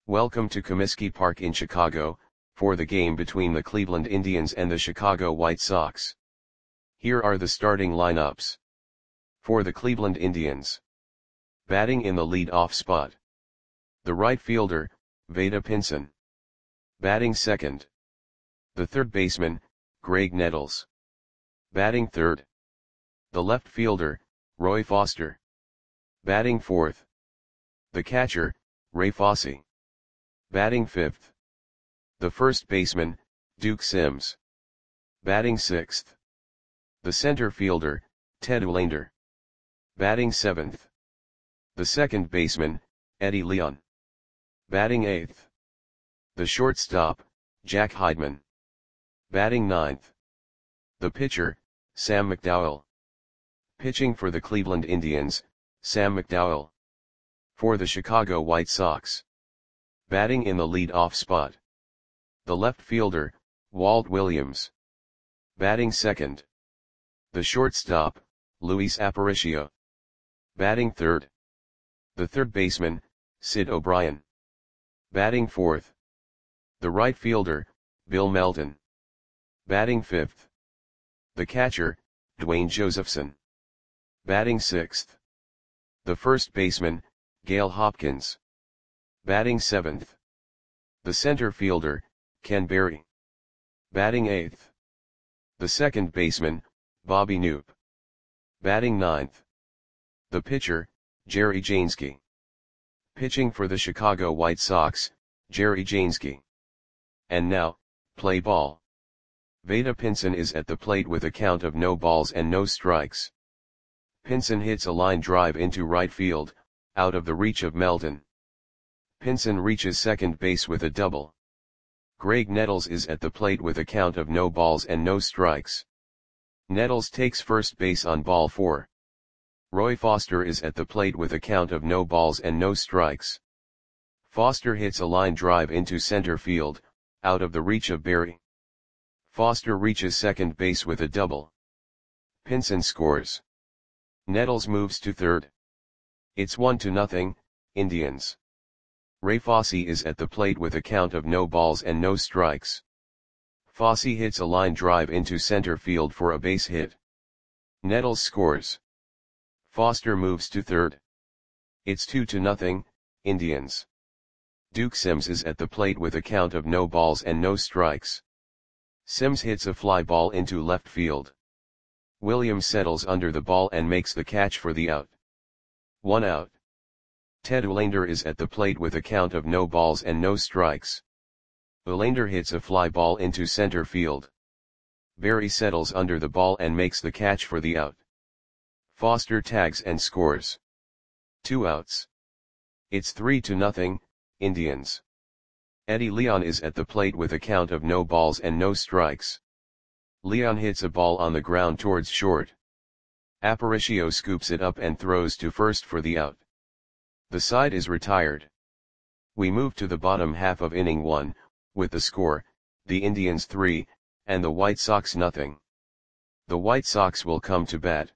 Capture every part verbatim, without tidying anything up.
Welcome to Comiskey Park in Chicago, for the game between the Cleveland Indians and the Chicago White Sox. Here are the starting lineups. For the Cleveland Indians. Batting in the lead-off spot. The right fielder, Vada Pinson. Batting second. The third baseman, Graig Nettles. Batting third. The left fielder, Roy Foster. Batting fourth. The catcher, Ray Fosse. Batting fifth. The first baseman, Duke Sims. Batting sixth. The center fielder, Ted Uhlaender. Batting seventh. The second baseman, Eddie Leon. Batting eighth. The shortstop, Jack Heidman. Batting ninth. The pitcher, Sam McDowell. Pitching for the Cleveland Indians, Sam McDowell. For the Chicago White Sox. Batting in the lead-off spot. The left fielder, Walt Williams. Batting second. The shortstop, Luis Aparicio. Batting third. The third baseman, Sid O'Brien. Batting fourth. The right fielder, Bill Melton. Batting fifth. The catcher, Dwayne Josephson. Batting sixth. The first baseman, Gail Hopkins. Batting seventh. The center fielder, Ken Berry. Batting eighth. The second baseman, Bobby Knoop. Batting ninth. The pitcher, Jerry Jainski. Pitching for the Chicago White Sox, Jerry Jainski. And now, play ball. Vada Pinson is at the plate with a count of no balls and no strikes. Pinson hits a line drive into right field, out of the reach of Melton. Pinson reaches second base with a double. Graig Nettles is at the plate with a count of no balls and no strikes. Nettles takes first base on ball four. Roy Foster is at the plate with a count of no balls and no strikes. Foster hits a line drive into center field, out of the reach of Berry. Foster reaches second base with a double. Pinson scores. Nettles moves to third. It's one to nothing, Indians. Ray Fosse is at the plate with a count of no balls and no strikes. Fosse hits a line drive into center field for a base hit. Nettles scores. Foster moves to third. It's two to nothing, Indians. Duke Sims is at the plate with a count of no balls and no strikes. Sims hits a fly ball into left field. Williams settles under the ball and makes the catch for the out. One out. Ted Uhlaender is at the plate with a count of no balls and no strikes. Uhlaender hits a fly ball into center field. Berry settles under the ball and makes the catch for the out. Foster tags and scores. Two outs. It's three to nothing, Indians. Eddie Leon is at the plate with a count of no balls and no strikes. Leon hits a ball on the ground towards short. Aparicio scoops it up and throws to first for the out. The side is retired. We move to the bottom half of inning one, with the score, the Indians three, and the White Sox nothing. The White Sox will come to bat.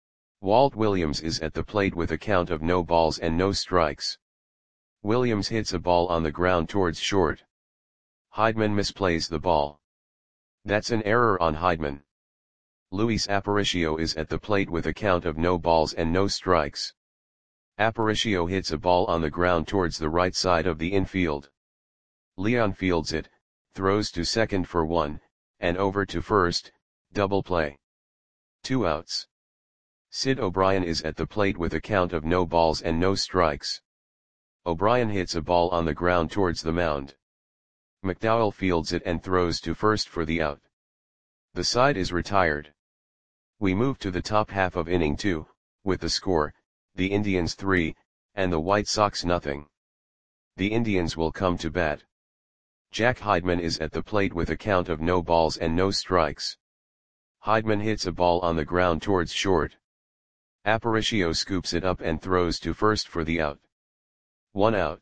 Walt Williams is at the plate with a count of no balls and no strikes. Williams hits a ball on the ground towards short. Heidman misplays the ball. That's an error on Heidman. Luis Aparicio is at the plate with a count of no balls and no strikes. Aparicio hits a ball on the ground towards the right side of the infield. Leon fields it, throws to second for one, and over to first, double play. Two outs. Sid O'Brien is at the plate with a count of no balls and no strikes. O'Brien hits a ball on the ground towards the mound. McDowell fields it and throws to first for the out. The side is retired. We move to the top half of inning two, with the score, the Indians three, and the White Sox nothing. The Indians will come to bat. Jack Heidman is at the plate with a count of no balls and no strikes. Heidman hits a ball on the ground towards short. Aparicio scoops it up and throws to first for the out. One out.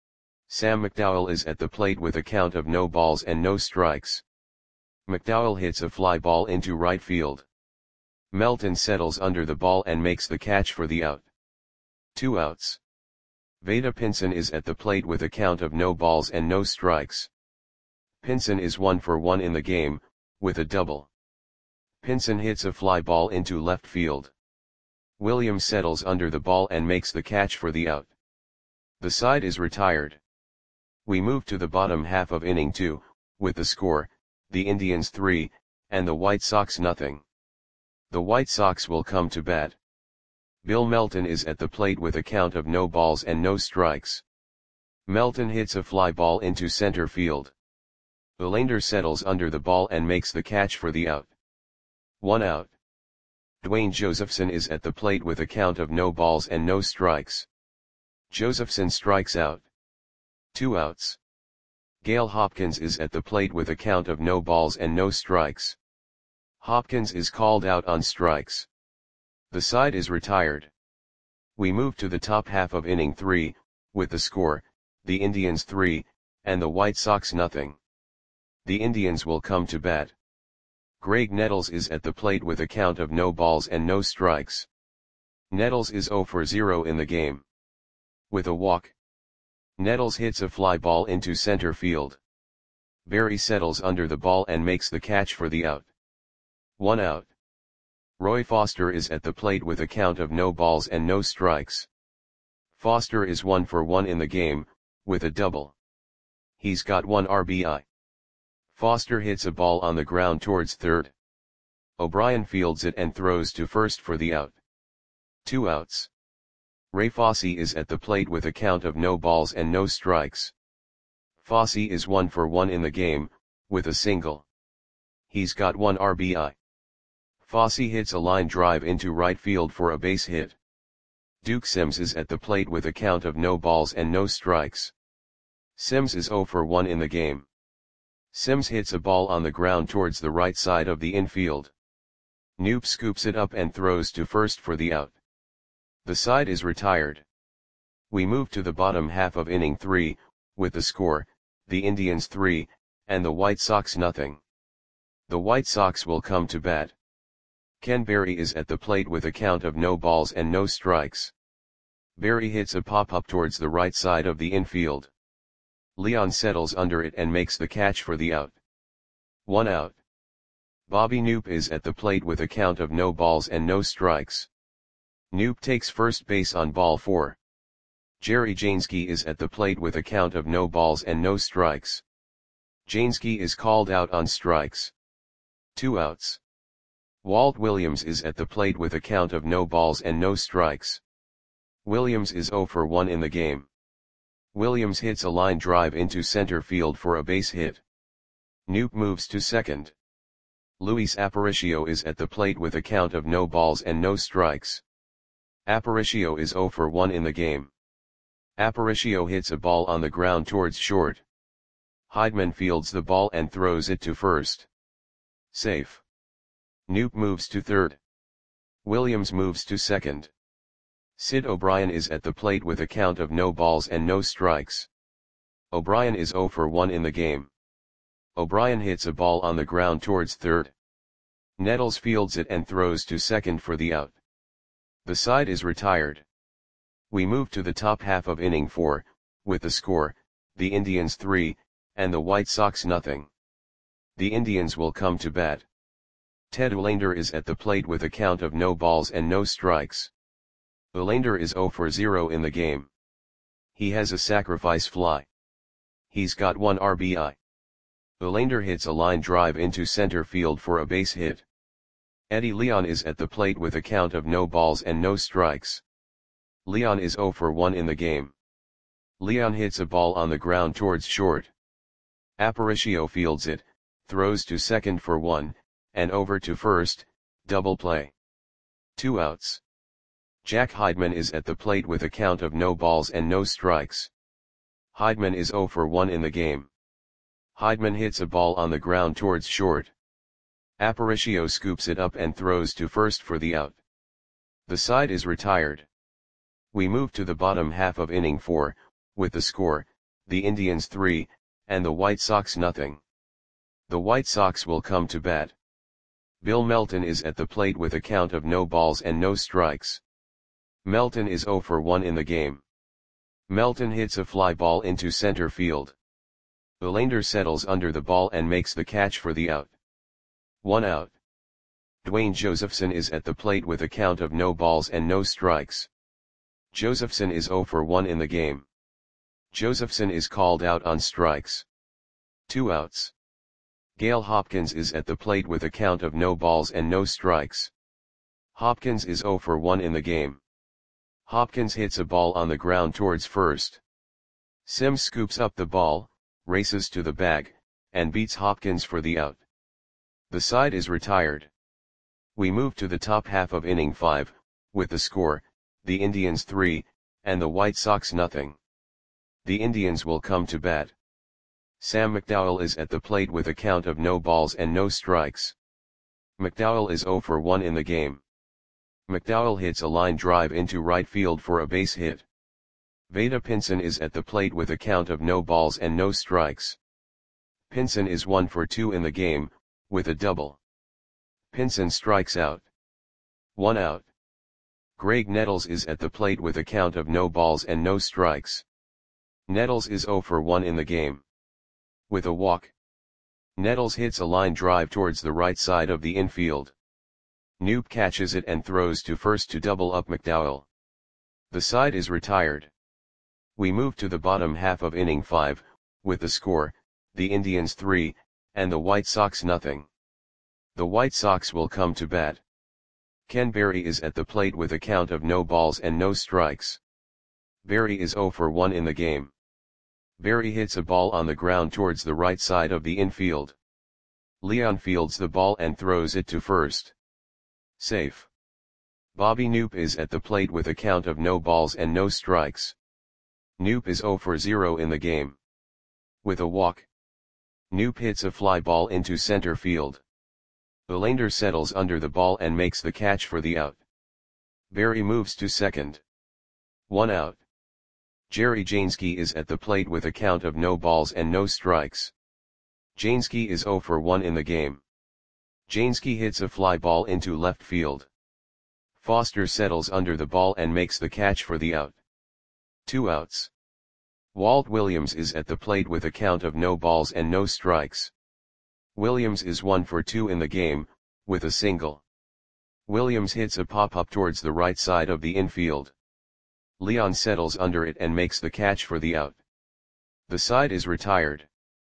Sam McDowell is at the plate with a count of no balls and no strikes. McDowell hits a fly ball into right field. Melton settles under the ball and makes the catch for the out. Two outs. Veda Pinson is at the plate with a count of no balls and no strikes. Pinson is one for one in the game, with a double. Pinson hits a fly ball into left field. Williams settles under the ball and makes the catch for the out. The side is retired. We move to the bottom half of inning two, with the score, the Indians three, and the White Sox nothing. The White Sox will come to bat. Bill Melton is at the plate with a count of no balls and no strikes. Melton hits a fly ball into center field. Verlander settles under the ball and makes the catch for the out. One out. Dwayne Josephson is at the plate with a count of no balls and no strikes. Josephson strikes out. Two outs. Gale Hopkins is at the plate with a count of no balls and no strikes. Hopkins is called out on strikes. The side is retired. We move to the top half of inning three, with the score, the Indians three, and the White Sox nothing. The Indians will come to bat. Greg Nettles is at the plate with a count of no balls and no strikes. Nettles is zero for zero in the game. With a walk, Nettles hits a fly ball into center field. Berry settles under the ball and makes the catch for the out. One out. Roy Foster is at the plate with a count of no balls and no strikes. Foster is one for one in the game, with a double. He's got one R B I. Foster hits a ball on the ground towards third. O'Brien fields it and throws to first for the out. Two outs. Ray Fosse is at the plate with a count of no balls and no strikes. Fosse is one for one in the game, with a single. He's got one R B I. Fosse hits a line drive into right field for a base hit. Duke Sims is at the plate with a count of no balls and no strikes. Sims is zero for one in the game. Sims hits a ball on the ground towards the right side of the infield. Knoop scoops it up and throws to first for the out. The side is retired. We move to the bottom half of inning three, with the score, the Indians three, and the White Sox nothing. The White Sox will come to bat. Ken Berry is at the plate with a count of no balls and no strikes. Berry hits a pop-up towards the right side of the infield. Leon settles under it and makes the catch for the out. One out. Bobby Knoop is at the plate with a count of no balls and no strikes. Knoop takes first base on ball four. Jerry Jainski is at the plate with a count of no balls and no strikes. Jainski is called out on strikes. Two outs. Walt Williams is at the plate with a count of no balls and no strikes. Williams is zero for one in the game. Williams hits a line drive into center field for a base hit. Knoop moves to second. Luis Aparicio is at the plate with a count of no balls and no strikes. Aparicio is zero for one in the game. Aparicio hits a ball on the ground towards short. Heidman fields the ball and throws it to first. Safe. Knoop moves to third. Williams moves to second. Sid O'Brien is at the plate with a count of no balls and no strikes. O'Brien is zero for one in the game. O'Brien hits a ball on the ground towards third. Nettles fields it and throws to second for the out. The side is retired. We move to the top half of inning four, with the score, the Indians three, and the White Sox nothing. The Indians will come to bat. Ted Verlander is at the plate with a count of no balls and no strikes. Verlander is zero for zero in the game. He has a sacrifice fly. He's got one R B I. Verlander hits a line drive into center field for a base hit. Eddie Leon is at the plate with a count of no balls and no strikes. Leon is zero for one in the game. Leon hits a ball on the ground towards short. Aparicio fields it, throws to second for one, and over to first, double play. Two outs. Jack Heidman is at the plate with a count of no balls and no strikes. Heidman is zero for one in the game. Heidman hits a ball on the ground towards short. Aparicio scoops it up and throws to first for the out. The side is retired. We move to the bottom half of inning four, with the score, the Indians three, and the White Sox nothing. The White Sox will come to bat. Bill Melton is at the plate with a count of no balls and no strikes. Melton is zero for one in the game. Melton hits a fly ball into center field. Olander settles under the ball and makes the catch for the out. One out. Dwayne Josephson is at the plate with a count of no balls and no strikes. Josephson is zero for one in the game. Josephson is called out on strikes. Two outs. Gale Hopkins is at the plate with a count of no balls and no strikes. Hopkins is zero for one in the game. Hopkins hits a ball on the ground towards first. Sims scoops up the ball, races to the bag, and beats Hopkins for the out. The side is retired. We move to the top half of inning five, with the score, the Indians three, and the White Sox nothing. The Indians will come to bat. Sam McDowell is at the plate with a count of no balls and no strikes. McDowell is zero for one in the game. McDowell hits a line drive into right field for a base hit. Vada Pinson is at the plate with a count of no balls and no strikes. Pinson is one for two in the game, with a double. Pinson strikes out. One out. Greg Nettles is at the plate with a count of no balls and no strikes. Nettles is zero for one in the game. With a walk. Nettles hits a line drive towards the right side of the infield. Knoop catches it and throws to first to double up McDowell. The side is retired. We move to the bottom half of inning five, with the score, the Indians three, and the White Sox nothing. The White Sox will come to bat. Ken Berry is at the plate with a count of no balls and no strikes. Berry is zero for one in the game. Berry hits a ball on the ground towards the right side of the infield. Leon fields the ball and throws it to first. Safe. Bobby Knoop is at the plate with a count of no balls and no strikes. Knoop is zero for zero in the game. With a walk. Knoop hits a fly ball into center field. Olander settles under the ball and makes the catch for the out. Berry moves to second. One out. Jerry Jainski is at the plate with a count of no balls and no strikes. Jainski is zero for one in the game. Jainski hits a fly ball into left field. Foster settles under the ball and makes the catch for the out. Two outs. Walt Williams is at the plate with a count of no balls and no strikes. Williams is one for two in the game, with a single. Williams hits a pop-up towards the right side of the infield. Leon settles under it and makes the catch for the out. The side is retired.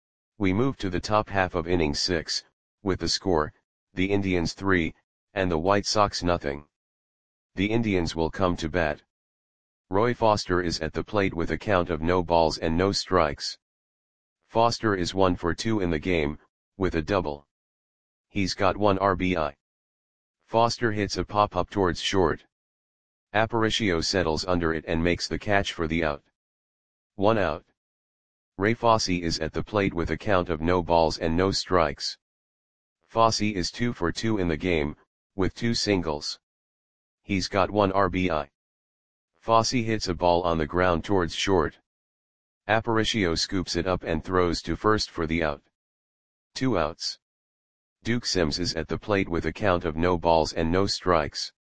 We move to the top half of inning six, with the score, the Indians three, and the White Sox nothing. The Indians will come to bat. Roy Foster is at the plate with a count of no balls and no strikes. Foster is one for two in the game, with a double. He's got one R B I. Foster hits a pop-up towards short. Aparicio settles under it and makes the catch for the out. One out. Ray Fosse is at the plate with a count of no balls and no strikes. Fosse is two for two in the game, with two singles. He's got one R B I. Fosse hits a ball on the ground towards short. Aparicio scoops it up and throws to first for the out. Two outs. Duke Sims is at the plate with a count of no balls and no strikes.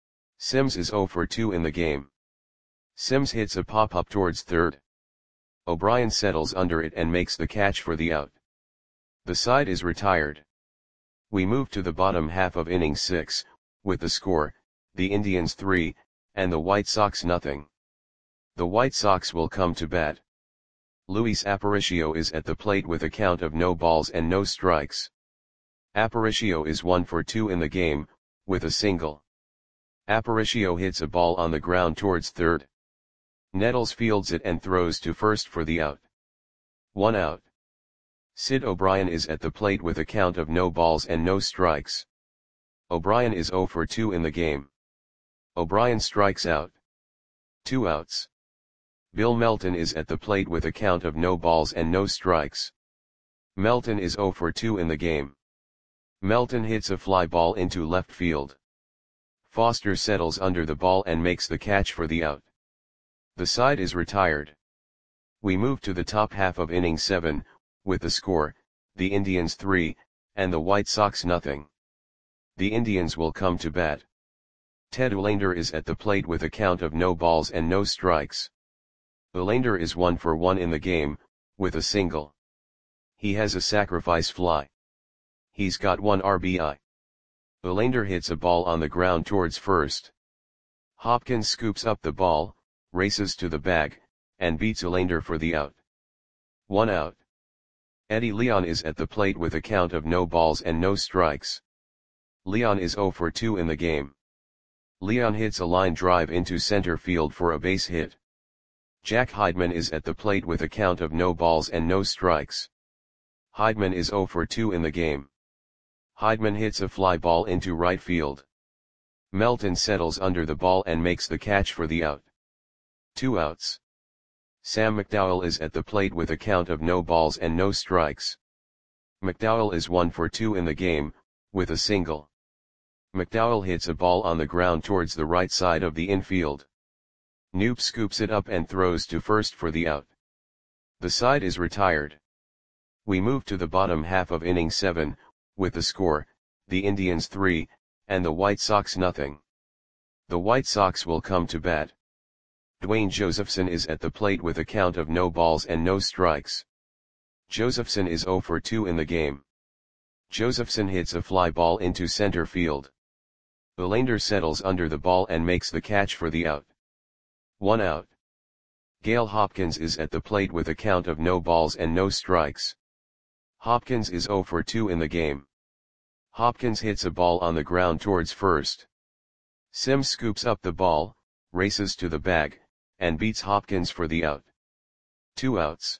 Sims is zero for two in the game. Sims hits a pop-up towards third. O'Brien settles under it and makes the catch for the out. The side is retired. We move to the bottom half of inning six, with the score, the Indians three, and the White Sox nothing. The White Sox will come to bat. Luis Aparicio is at the plate with a count of no balls and no strikes. Aparicio is one for two in the game, with a single. Aparicio hits a ball on the ground towards third. Nettles fields it and throws to first for the out. One out. Sid O'Brien is at the plate with a count of no balls and no strikes. O'Brien is zero for two in the game. O'Brien strikes out. Two outs. Bill Melton is at the plate with a count of no balls and no strikes. Melton is zero for two in the game. Melton hits a fly ball into left field. Foster settles under the ball and makes the catch for the out. The side is retired. We move to the top half of inning seven, with the score, the Indians three, and the White Sox nothing. The Indians will come to bat. Ted Olander is at the plate with a count of no balls and no strikes. Elander is one for one in the game, with a single. He has a sacrifice fly. He's got one R B I. Elander hits a ball on the ground towards first. Hopkins scoops up the ball, races to the bag, and beats Elander for the out. One out. Eddie Leon is at the plate with a count of no balls and no strikes. Leon is zero for two in the game. Leon hits a line drive into center field for a base hit. Jack Heidman is at the plate with a count of no balls and no strikes. Heidman is zero for two in the game. Heidman hits a fly ball into right field. Melton settles under the ball and makes the catch for the out. Two outs. Sam McDowell is at the plate with a count of no balls and no strikes. McDowell is one for two in the game, with a single. McDowell hits a ball on the ground towards the right side of the infield. Knoop scoops it up and throws to first for the out. The side is retired. We move to the bottom half of inning seven, with the score, the Indians three, and the White Sox nothing. The White Sox will come to bat. Dwayne Josephson is at the plate with a count of no balls and no strikes. Josephson is zero for two in the game. Josephson hits a fly ball into center field. Elander settles under the ball and makes the catch for the out. One out. Gale Hopkins is at the plate with a count of no balls and no strikes. Hopkins is zero for two in the game. Hopkins hits a ball on the ground towards first. Sims scoops up the ball, races to the bag, and beats Hopkins for the out. Two outs.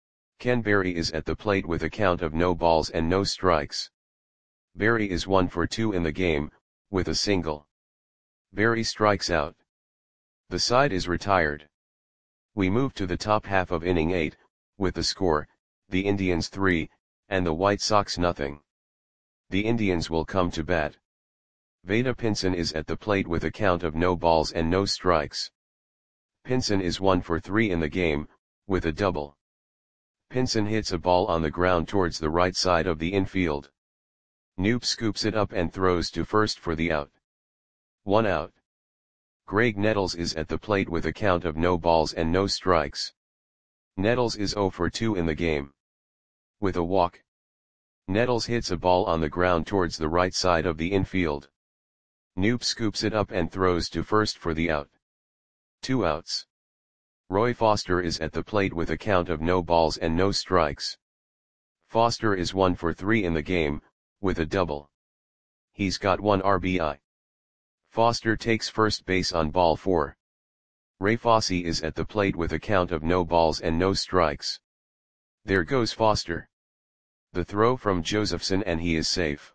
Ken Berry is at the plate with a count of no balls and no strikes. Berry is one for two in the game, with a single. Berry strikes out. The side is retired. We move to the top half of inning eight, with the score, the Indians three, and the White Sox nothing. The Indians will come to bat. Vada Pinson is at the plate with a count of no balls and no strikes. Pinson is one for three in the game, with a double. Pinson hits a ball on the ground towards the right side of the infield. Knoop scoops it up and throws to first for the out. One out. Greg Nettles is at the plate with a count of no balls and no strikes. Nettles is zero for two in the game. With a walk. Nettles hits a ball on the ground towards the right side of the infield. Knoop scoops it up and throws to first for the out. Two outs. Roy Foster is at the plate with a count of no balls and no strikes. Foster is one for three in the game, with a double. He's got one R B I. Foster takes first base on ball four. Ray Fosse is at the plate with a count of no balls and no strikes. There goes Foster. The throw from Josephson and he is safe.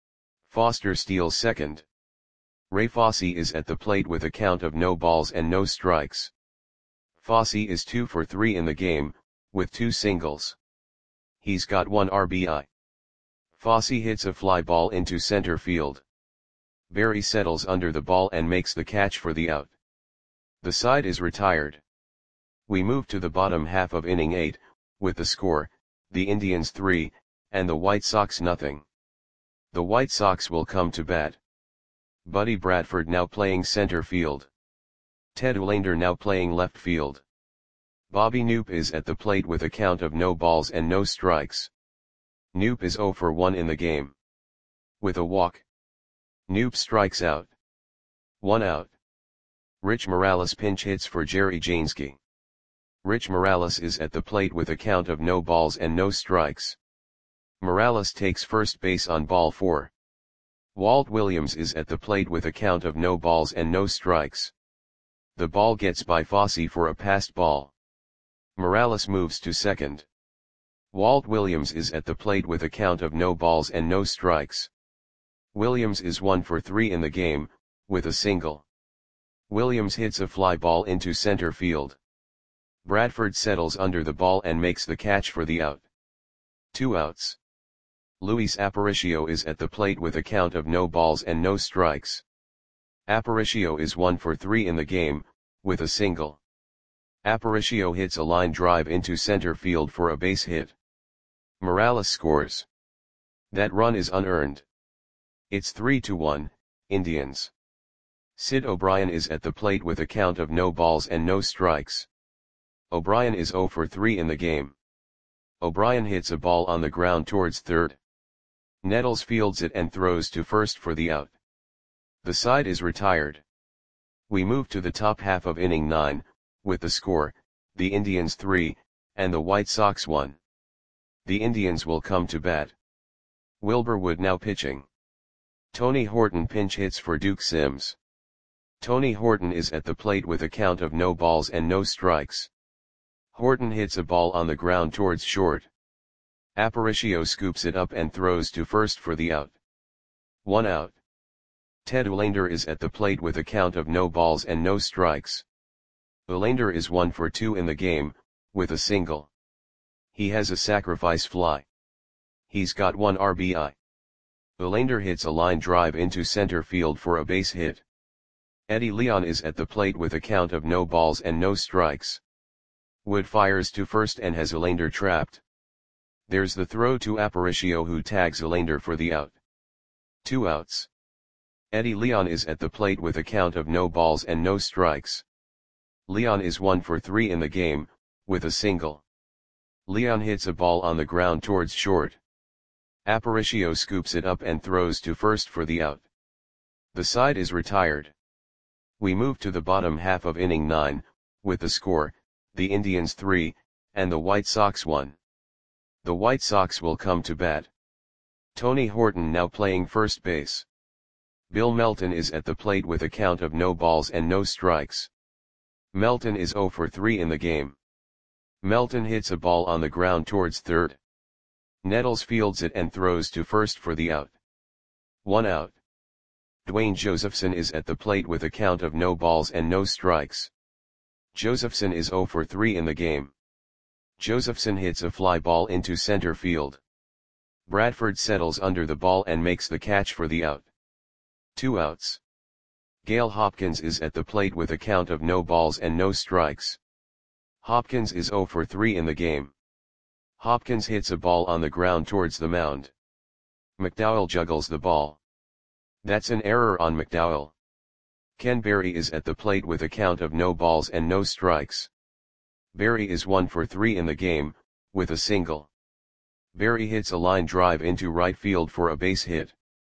Foster steals second. Ray Fosse is at the plate with a count of no balls and no strikes. Fosse is two for three in the game, with two singles. He's got one R B I. Fosse hits a fly ball into center field. Berry settles under the ball and makes the catch for the out. The side is retired. We move to the bottom half of inning eight, with the score, the Indians three, and the White Sox nothing. The White Sox will come to bat. Buddy Bradford now playing center field. Ted Elander now playing left field. Bobby Knoop is at the plate with a count of no balls and no strikes. Knoop is zero for one in the game. With a walk. Knoop strikes out. One out. Rich Morales pinch hits for Jerry Jainski. Rich Morales is at the plate with a count of no balls and no strikes. Morales takes first base on ball four. Walt Williams is at the plate with a count of no balls and no strikes. The ball gets by Fosse for a passed ball. Morales moves to second. Walt Williams is at the plate with a count of no balls and no strikes. Williams is one for three in the game, with a single. Williams hits a fly ball into center field. Bradford settles under the ball and makes the catch for the out. Two outs. Luis Aparicio is at the plate with a count of no balls and no strikes. Aparicio is one for three in the game, with a single. Aparicio hits a line drive into center field for a base hit. Morales scores. That run is unearned. It's three to one, Indians. Sid O'Brien is at the plate with a count of no balls and no strikes. O'Brien is zero for three in the game. O'Brien hits a ball on the ground towards third. Nettles fields it and throws to first for the out. The side is retired. We move to the top half of inning nine, with the score, the Indians three, and the White Sox one. The Indians will come to bat. Wilbur Wood now pitching. Tony Horton pinch hits for Duke Sims. Tony Horton is at the plate with a count of no balls and no strikes. Horton hits a ball on the ground towards short. Aparicio scoops it up and throws to first for the out. One out. Ted Ullander is at the plate with a count of no balls and no strikes. Ullander is one for two in the game, with a single. He has a sacrifice fly. He's got one R B I. Ullander hits a line drive into center field for a base hit. Eddie Leon is at the plate with a count of no balls and no strikes. Wood fires to first and has Ullander trapped. There's the throw to Aparicio, who tags Ullander for the out. Two outs. Eddie Leon is at the plate with a count of no balls and no strikes. Leon is one for three in the game, with a single. Leon hits a ball on the ground towards short. Aparicio scoops it up and throws to first for the out. The side is retired. We move to the bottom half of inning nine, with the score, the Indians three, and the White Sox one. The White Sox will come to bat. Tony Horton now playing first base. Bill Melton is at the plate with a count of no balls and no strikes. Melton is zero for three in the game. Melton hits a ball on the ground towards third. Nettles fields it and throws to first for the out. One out. Dwayne Josephson is at the plate with a count of no balls and no strikes. Josephson is zero for three in the game. Josephson hits a fly ball into center field. Bradford settles under the ball and makes the catch for the out. Two outs. Gale Hopkins is at the plate with a count of no balls and no strikes. Hopkins is zero for three in the game. Hopkins hits a ball on the ground towards the mound. McDowell juggles the ball. That's an error on McDowell. Ken Berry is at the plate with a count of no balls and no strikes. Berry is one for three in the game, with a single. Berry hits a line drive into right field for a base hit.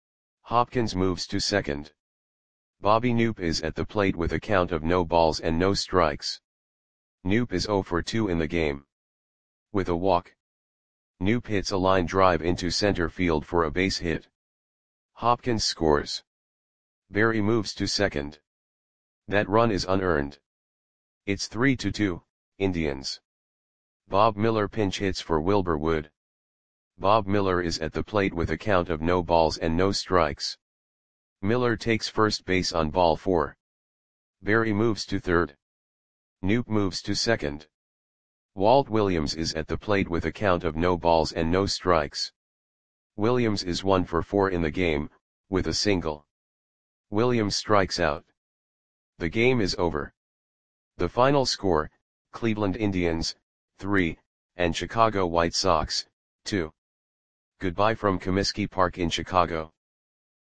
Hopkins moves to second. Bobby Knoop is at the plate with a count of no balls and no strikes. Knoop is zero for two in the game. With a walk. Knoop hits a line drive into center field for a base hit. Hopkins scores. Berry moves to second. That run is unearned. It's three to two, Indians. Bob Miller pinch hits for Wilbur Wood. Bob Miller is at the plate with a count of no balls and no strikes. Miller takes first base on ball four. Berry moves to third. Knoop moves to second. Walt Williams is at the plate with a count of no balls and no strikes. Williams is one for four in the game, with a single. Williams strikes out. The game is over. The final score, Cleveland Indians, three, and Chicago White Sox, two. Goodbye from Comiskey Park in Chicago.